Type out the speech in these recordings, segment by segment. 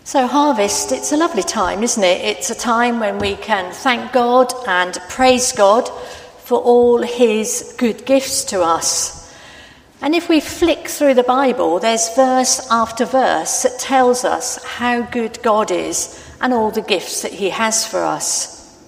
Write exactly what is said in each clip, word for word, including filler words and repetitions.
So harvest, it's a lovely time, isn't it? It's a time when we can thank God and praise God for all his good gifts to us. And if we flick through the Bible, there's verse after verse that tells us how good God is and all the gifts that he has for us.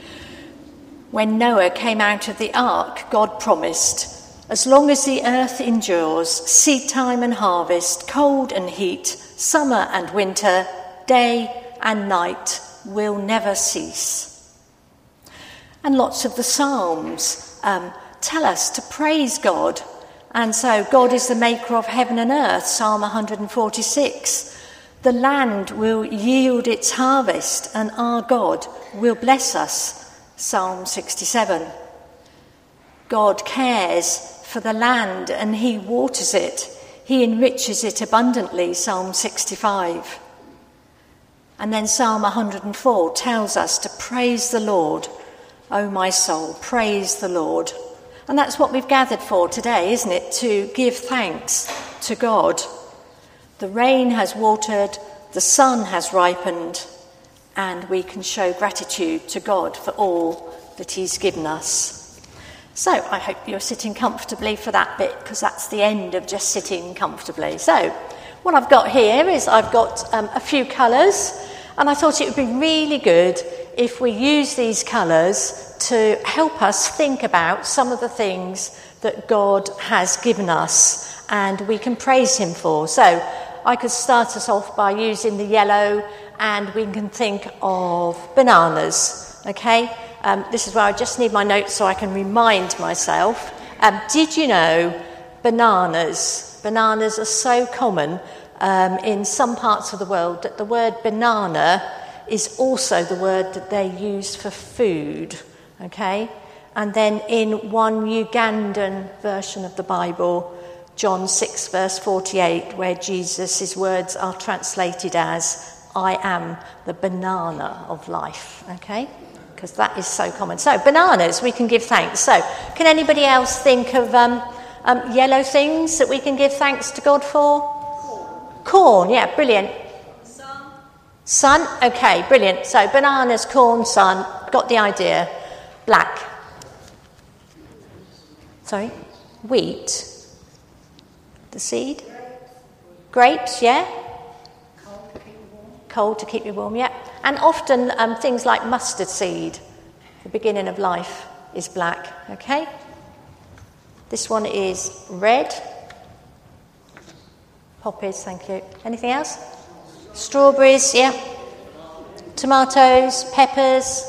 When Noah came out of the ark, God promised, as long as the earth endures, seed time and harvest, cold and heat, summer and winter, day and night will never cease. And lots of the Psalms um, tell us to praise God. And so God is the maker of heaven and earth, Psalm one forty-six. The land will yield its harvest and our God will bless us, Psalm sixty-seven. God cares for the land and he waters it. He enriches it abundantly, Psalm sixty-five. And then Psalm one hundred four tells us to praise the Lord. O my soul, praise the Lord. And that's what we've gathered for today, isn't it? To give thanks to God. The rain has watered, the sun has ripened, and we can show gratitude to God for all that he's given us. So I hope you're sitting comfortably for that bit, because that's the end of just sitting comfortably. So what I've got here is I've got um, a few colours, and I thought it would be really good if we use these colours to help us think about some of the things that God has given us and we can praise him for. So I could start us off by using the yellow, and we can think of bananas, okay? Um, this is where I just need my notes so I can remind myself. Um, did you know bananas? Bananas are so common um, in some parts of the world that the word banana is also the word that they use for food, okay? And then in one Ugandan version of the Bible, John six verse forty-eight, where Jesus' words are translated as, I am the banana of life, okay? Because that is so common. So bananas, we can give thanks. So can anybody else think of um, um, yellow things that we can give thanks to God for? Corn. Corn, yeah, brilliant. Sun. Sun, okay, brilliant. So bananas, corn, sun, got the idea. Black. Sorry? Wheat. The seed? Grapes, yeah? Coal to keep you warm. Coal to keep you warm, yeah. And often um, things like mustard seed, the beginning of life, is black, okay? This one is red. Poppies, thank you. Anything else? Strawberries, yeah. Tomatoes, peppers.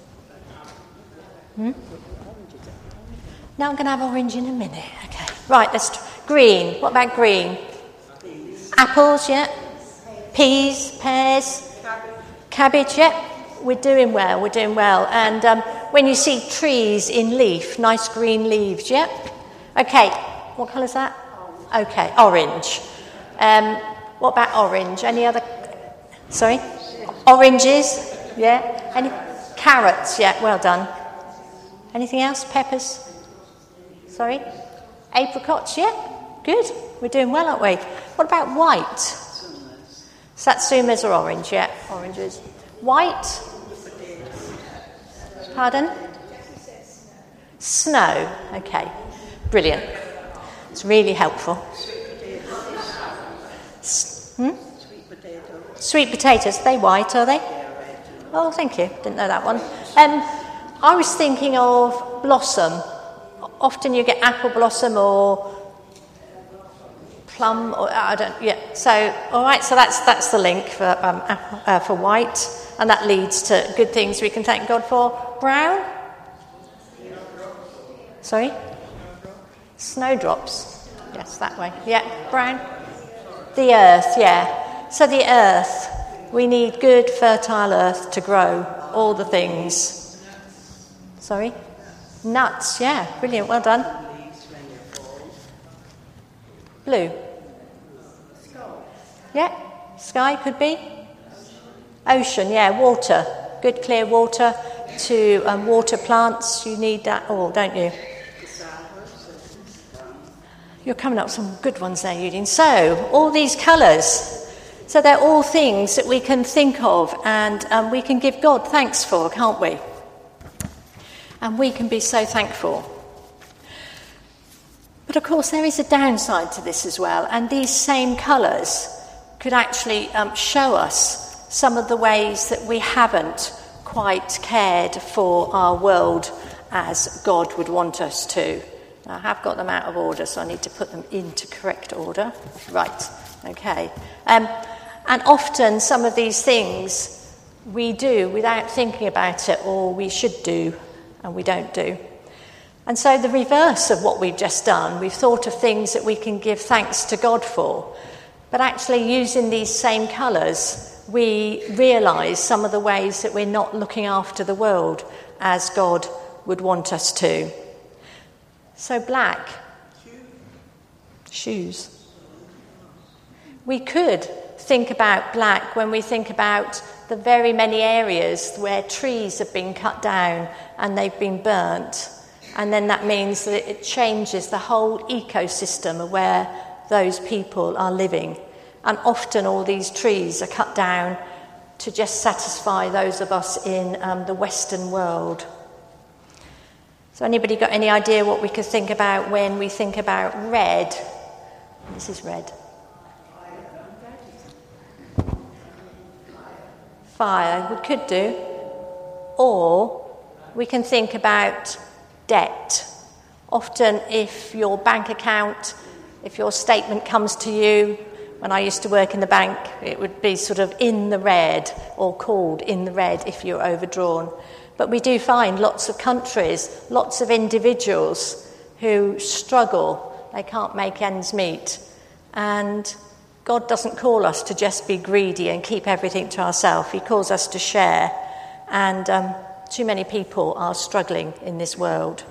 Hmm? Now I'm going to have orange in a minute. Okay. Right, let's... T- green. What about green? Apples, yeah. Peas, pears. Cabbage, yeah. We're doing well, we're doing well. And um, when you see trees in leaf, nice green leaves, yeah? Okay, what colour is that? Okay, orange. Um, what about orange? Any other... Sorry? Oranges, yeah. Any... Carrots, yeah, well done. Anything else? Peppers? Sorry? Apricots, yeah. Good. We're doing well, aren't we? What about white? Satsumas are orange, yeah. Oranges. White? Pardon? Snow. Okay. Brilliant. It's really helpful. Hmm? Sweet potatoes. Sweet potatoes. Are they white, are they? Oh, thank you. Didn't know that one. Um, I was thinking of blossom. Often you get apple blossom or plum, or I don't. Yeah. So, all right. So that's that's the link for um, apple, uh, for white, and that leads to good things we can thank God for. Brown. Sorry. Snowdrops. Yes, that way. Yeah. Brown. The earth. Yeah. So the earth. We need good, fertile earth to grow all the things. Sorry. Nuts, yeah, brilliant, well done. Blue. Yeah, sky could be. Ocean, yeah, water. Good clear water to um, water plants. You need that all, don't you? You're coming up with some good ones there, Eugene. So, all these colours. So they're all things that we can think of and um, we can give God thanks for, can't we? And we can be so thankful. But of course there is a downside to this as well, and these same colours could actually um, show us some of the ways that we haven't quite cared for our world as God would want us to. Now, I have got them out of order, so I need to put them into correct order. Right, okay. Um, and often some of these things we do without thinking about it, or we should do, and we don't do. And so the reverse of what we've just done, we've thought of things that we can give thanks to God for, but actually using these same colours, we realise some of the ways that we're not looking after the world as God would want us to. So black. Shoes. We could think about black when we think about the very many areas where trees have been cut down and they've been burnt. And then that means that it changes the whole ecosystem of where those people are living. And often all these trees are cut down to just satisfy those of us in um, the Western world. So anybody got any idea what we could think about when we think about red? This is red. Fire, we could do. Or we can think about debt. Often if your bank account, if your statement comes to you, when I used to work in the bank, it would be sort of in the red or called in the red if you're overdrawn. But we do find lots of countries, lots of individuals who struggle. They can't make ends meet. And God doesn't call us to just be greedy and keep everything to ourselves. He calls us to share. And um, too many people are struggling in this world.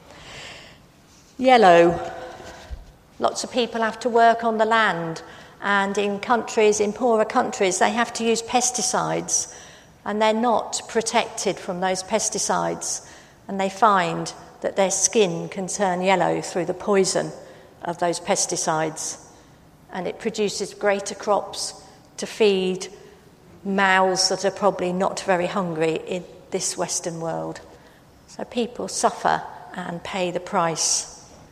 Yellow. Lots of people have to work on the land. And in countries, in poorer countries, they have to use pesticides. And they're not protected from those pesticides. And they find that their skin can turn yellow through the poison of those pesticides. And it produces greater crops to feed mouths that are probably not very hungry in this Western world. So people suffer and pay the price.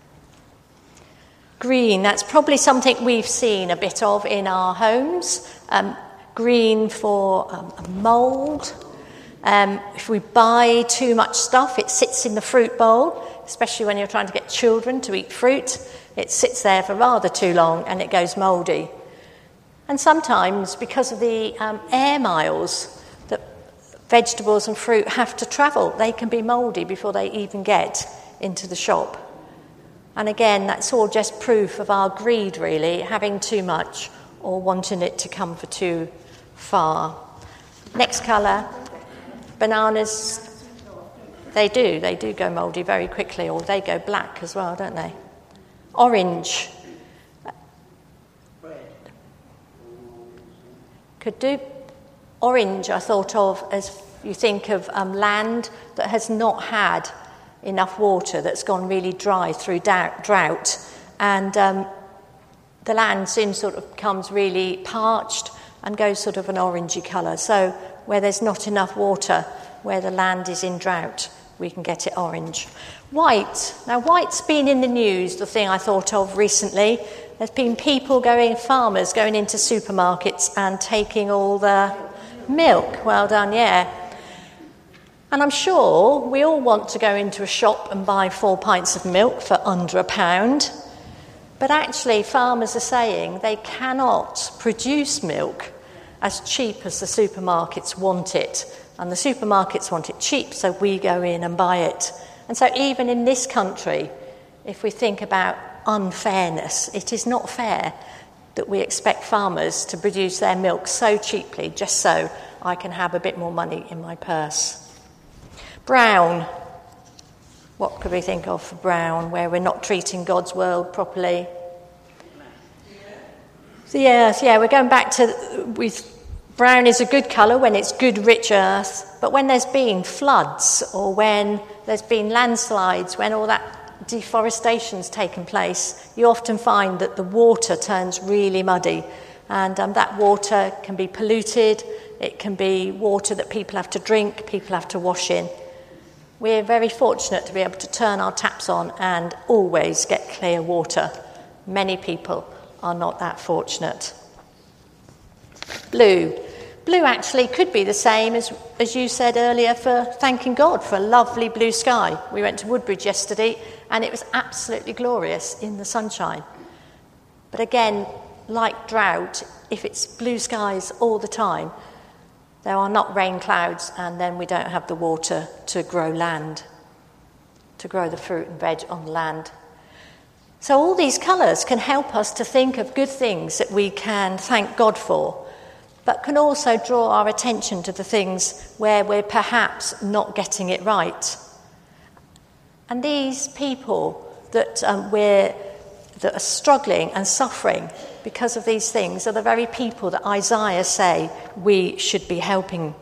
Green, that's probably something we've seen a bit of in our homes. Um, green for um, mould. Um, if we buy too much stuff, it sits in the fruit bowl, especially when you're trying to get children to eat fruit. It sits there for rather too long and it goes mouldy. And sometimes, because of the um, air miles that vegetables and fruit have to travel, they can be mouldy before they even get into the shop. And again, that's all just proof of our greed, really, having too much or wanting it to come for too far. Next colour, bananas. They do, they do go mouldy very quickly, or they go black as well, don't they? Orange. Could do. Orange, I thought of as you think of um, land that has not had enough water, that's gone really dry through drought, and um, the land soon sort of becomes really parched and goes sort of an orangey colour. So where there's not enough water, where the land is in drought, we can get it orange. White. Now white's been in the news, the thing I thought of recently. There's been people going, farmers going into supermarkets and taking all the milk. Well done, yeah. And I'm sure we all want to go into a shop and buy four pints of milk for under a pound. But actually, farmers are saying they cannot produce milk as cheap as the supermarkets want it. And the supermarkets want it cheap, so we go in and buy it. And so even in this country, if we think about unfairness, it is not fair that we expect farmers to produce their milk so cheaply just so I can have a bit more money in my purse. Brown. What could we think of for brown, where we're not treating God's world properly? So yes, yeah, we're going back to, with brown is a good colour when it's good, rich earth, but when there's been floods or when there's been landslides, when all that deforestation's taken place, you often find that the water turns really muddy And um, that water can be polluted. It can be water that people have to drink, people have to wash in. We're very fortunate to be able to turn our taps on and always get clear water. Many people are not that fortunate. Blue. Blue actually could be the same as, as you said earlier for thanking God for a lovely blue sky. We went to Woodbridge yesterday and it was absolutely glorious in the sunshine. But again, like drought, if it's blue skies all the time, there are not rain clouds, and then we don't have the water to grow land, to grow the fruit and veg on the land. So all these colours can help us to think of good things that we can thank God for, but can also draw our attention to the things where we're perhaps not getting it right. And these people that um, we're that are struggling and suffering because of these things are the very people that Isaiah say we should be helping.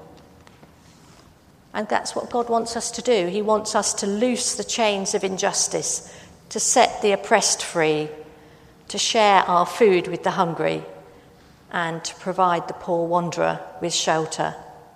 And that's what God wants us to do. He wants us to loose the chains of injustice, to set the oppressed free, to share our food with the hungry, and to provide the poor wanderer with shelter.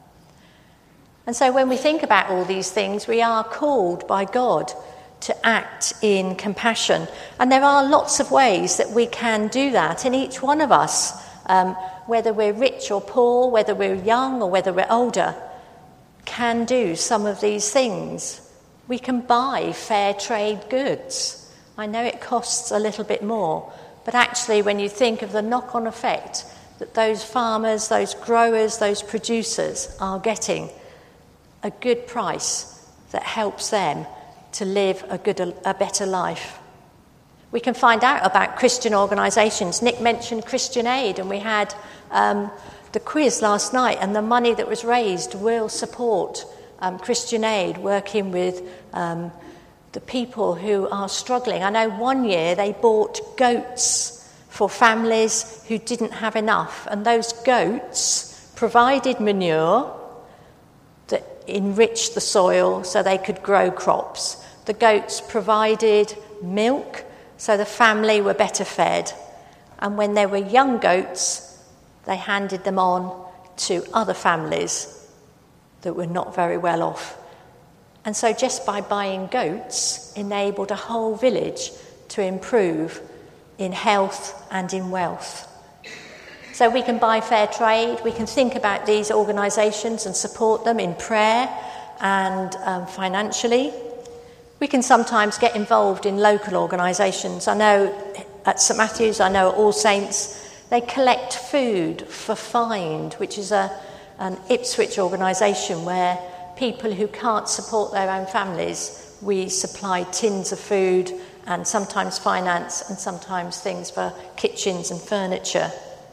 And so when we think about all these things, we are called by God to act in compassion. And there are lots of ways that we can do that in each one of us, um, whether we're rich or poor, whether we're young or whether we're older, can do some of these things. We can buy fair trade goods. I know it costs a little bit more, but actually when you think of the knock-on effect that those farmers, those growers, those producers are getting, a good price that helps them to live a good, a better life. We can find out about Christian organisations. Nick mentioned Christian Aid, and we had um, the quiz last night, and the money that was raised will support um, Christian Aid working with um, the people who are struggling. I know one year they bought goats for families who didn't have enough, and those goats provided manure that enriched the soil so they could grow crops. The goats provided milk, so the family were better fed. And when they were young goats, they handed them on to other families that were not very well off. And so just by buying goats enabled a whole village to improve in health and in wealth. So we can buy fair trade, we can think about these organisations and support them in prayer and um, financially. We can sometimes get involved in local organisations. I know at St Matthew's, I know at All Saints, they collect food for Find, which is a, an Ipswich organisation where people who can't support their own families, we supply tins of food and sometimes finance and sometimes things for kitchens and furniture.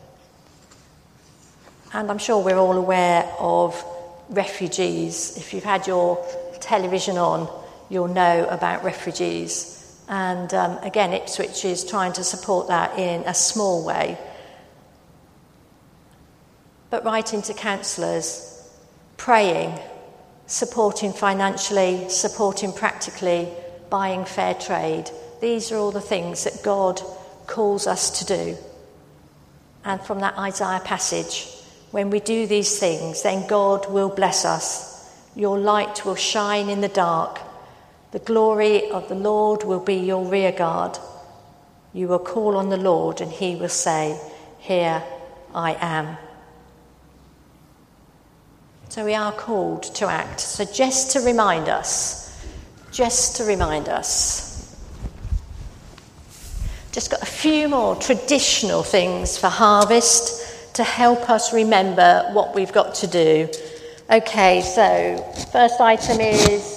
And I'm sure we're all aware of refugees. If you've had your television on, you'll know about refugees. And um, again, Ipswich is trying to support that in a small way. But writing to counsellors, praying, supporting financially, supporting practically, buying fair trade, these are all the things that God calls us to do. And from that Isaiah passage, when we do these things, then God will bless us. Your light will shine in the dark. The glory of the Lord will be your rear guard. You will call on the Lord and he will say, "Here I am." So we are called to act. So just to remind us, just to remind us. Just got a few more traditional things for harvest to help us remember what we've got to do. Okay, so first item is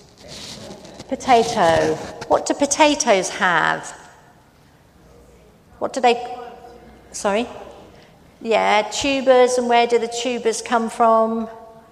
potato. What do potatoes have? What do they... Sorry? Yeah, tubers, and where do the tubers come from?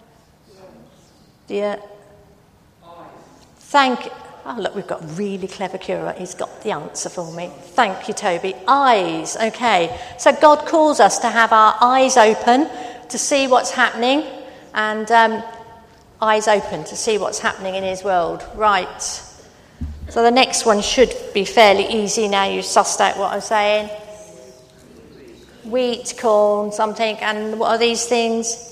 Yeah. Thank you. Oh, look, we've got a really clever Cura. He's got the answer for me. Thank you, Toby. Eyes. Okay. So God calls us to have our eyes open to see what's happening, and um, eyes open to see what's happening in his world. Right. So the next one should be fairly easy now you've sussed out what I'm saying. wheat, corn, something. And what are these things?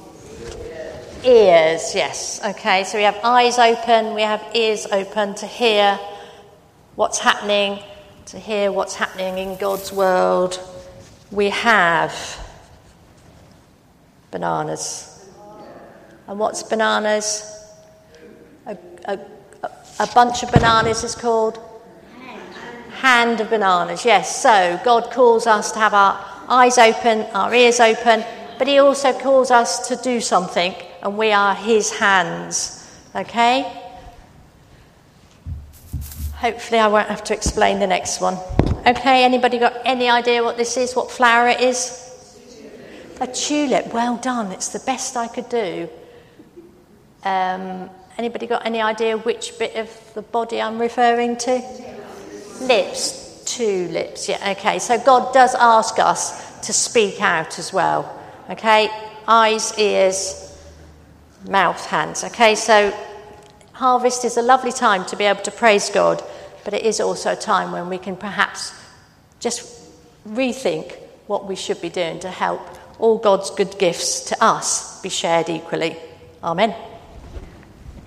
Ears, yes. Okay, so we have eyes open, we have ears open to hear what's happening, to hear what's happening in God's world. We have bananas. And what's bananas? A, a, a bunch of bananas is called? Hand of bananas, yes. So God calls us to have our eyes open, our ears open, but he also calls us to do something, and we are his hands, okay? Hopefully I won't have to explain the next one. Okay, anybody got any idea what this is, what flower it is? A tulip, well done, it's the best I could do. Um, anybody got any idea which bit of the body I'm referring to? Lips, two lips, yeah, okay. So God does ask us to speak out as well, okay? Eyes, ears, mouth, hands. Okay, so harvest is a lovely time to be able to praise God, but it is also a time when we can perhaps just rethink what we should be doing to help all God's good gifts to us be shared equally. Amen.